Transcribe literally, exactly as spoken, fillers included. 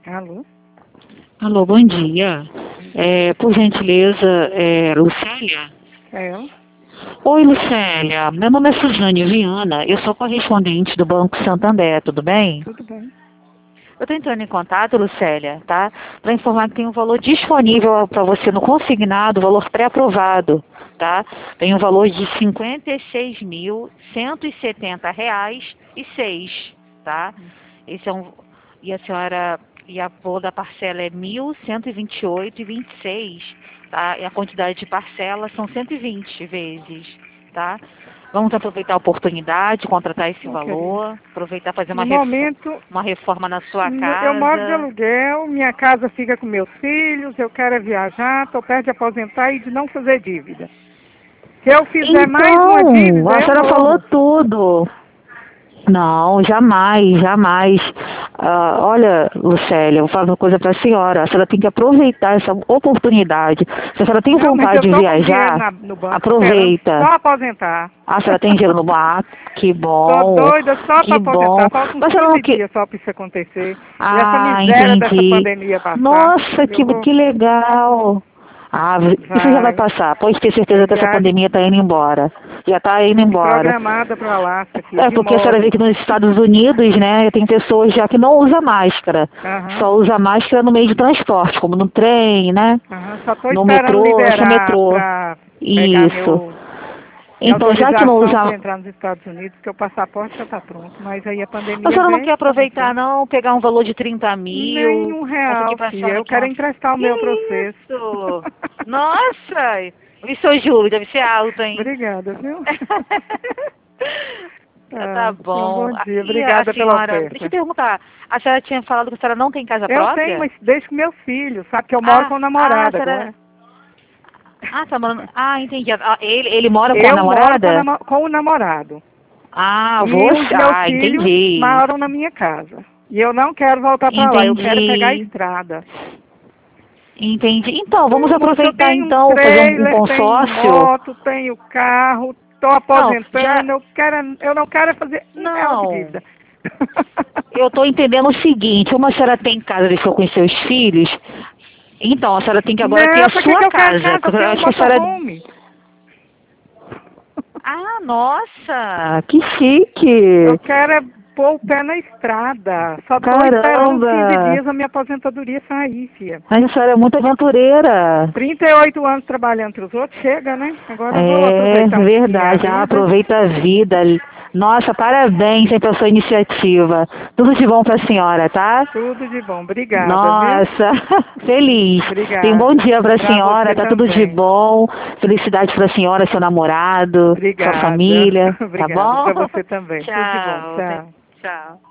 Alô? Alô, bom dia. É, por gentileza, é, Lucélia? É ela? Oi, Lucélia. Meu nome é Suzane Viana. Eu sou correspondente do Banco Santander, tudo bem? Tudo bem. Eu estou entrando em contato, Lucélia, tá? Para informar que tem um valor disponível para você no consignado, valor pré-aprovado, tá? Tem um valor de cinquenta e seis mil cento e setenta reais e seis, tá? Esse é um e a senhora e a valor da parcela é mil cento e vinte e oito e vinte e seis, tá? E a quantidade de parcelas são cento e vinte vezes, tá? Vamos aproveitar a oportunidade, contratar esse Ô, valor, aproveitar fazer uma No reforma, momento, uma reforma na sua no- eu moro de casa. aluguel, minha casa fica com meus filhos, eu quero é viajar, estou perto de aposentar e de não fazer dívida. Se eu fizer mais uma Então, dívida, a eu senhora falou morro. tudo. Não, jamais, jamais. Ah, olha, Lucélia, eu vou falar uma coisa para a senhora. A senhora tem que aproveitar essa oportunidade. Se a senhora tem Não, mas vontade eu de estou com dinheiro viajar, na- no banco esperando aproveita. só aposentar. Ah, a senhora tem dinheiro no bar? Que Tô bom, doida só para que bom. aposentar. Faltam uns Mas a senhora não quinze que... dias só para isso acontecer. E essa Ah, miséria dessa entendi. pandemia passar, Nossa, eu que, vou. que legal. Ah, isso já vai Vai. passar. Pode ter certeza Minha que essa viagem pandemia está indo embora. Já está indo embora. programada para o Alasca, filha, É de porque a senhora vê moto. que nos Estados Unidos, né, tem pessoas já que não usam máscara. Aham, Só usa máscara no meio de transporte, como no trem, né? aham. Só estou No esperando metrô, acho que é liberar metrô. para pegar Isso. meu, minha Então, já que não autorização para usa... entrar nos Estados Unidos, porque o passaporte já está pronto. Mas aí a A pandemia senhora não quer veio, aproveitar, bagunçou. não? Pegar um valor de trinta mil? Nenhum Essa aqui real, pra filha. senhora Eu aqui, quero uma... emprestar o Que meu para vocês. isso? Nossa! E seu juro deve ser alto, hein? Obrigada, viu? Tá Ah, tenha um bom. bom dia. E a Obrigada pela senhora... Deixa eu oferta. perguntar. A senhora tinha falado que a senhora não tem casa Eu tenho, própria? mas deixo com meus filhos, sabe? Que eu moro Ah, com o ah, a namorado senhora... agora. Ah, tá morando... Ah, entendi. Ah, ele, ele mora com a Eu moro com, a namorada? namo- com o namorado. Ah, E os você... meus Ah, filhos entendi. moram na minha casa. E eu não quero voltar para lá, eu quero pegar a Entendi. estrada. Entendi. Então, vamos Não, moço, eu aproveitar tenho um então, fazer um, um trailer, tenho consórcio. moto, tenho carro, estou Não, já... aposentando, eu, quero, eu não quero fazer um real de Não. dívida. Eu estou entendendo o seguinte, como a senhora tem casa de com os seus filhos, então a senhora tem que agora ter Não, a pra que, que sua eu quero casa. casa? Eu Eu tenho um acho que a senhora... motorhome. Ah, nossa, que Eu chique. quero é pôr o pé na estrada. Só estou esperando os quinze Caramba. dias a minha aposentadoria sair, filha. Mas a senhora é muito aventureira. trinta e oito anos trabalhando para os outros, chega, né? Agora eu vou É aproveitar um pouquinho a verdade, ah, vida. aproveita a vida. Nossa, parabéns hein, pela sua iniciativa. Tudo de bom para a senhora, tá? Tudo de bom. Obrigada, viu? Nossa, feliz. Tenha um bom Obrigada. dia para a Para senhora, você tá tudo de também. bom. Felicidade para a senhora, seu namorado, sua Obrigada. família, tá Obrigada. bom? Para você também. Tudo de bom. Tchau, Tchau. tchau.